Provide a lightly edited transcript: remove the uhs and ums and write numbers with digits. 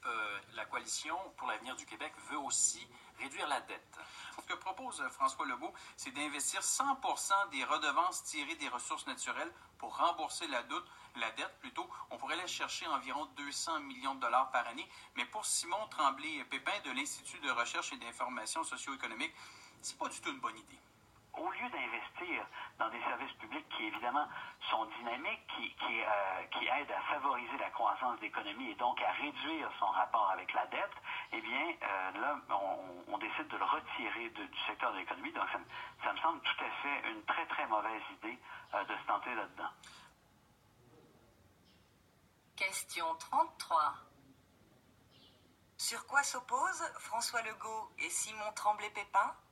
la coalition pour l'avenir du Québec veut aussi réduire la dette. Ce que propose François Legault, c'est d'investir 100% des redevances tirées des ressources naturelles pour rembourser la dette. On pourrait aller chercher environ 200 millions de dollars par année. Mais pour Simon Tremblay-Pépin de l'Institut de recherche et d'information socio-économique, c'est pas du tout une bonne idée. Au lieu d'investir dans des services publics qui, évidemment, sont dynamiques, qui aident à favoriser la croissance de l'économie et donc à réduire son rapport avec la dette, eh bien, là, on décide de le retirer du secteur de l'économie. Donc, ça me semble tout à fait une très, très mauvaise idée de se tenter là-dedans. Question 33. Sur quoi s'opposent François Legault et Simon Tremblay-Pépin?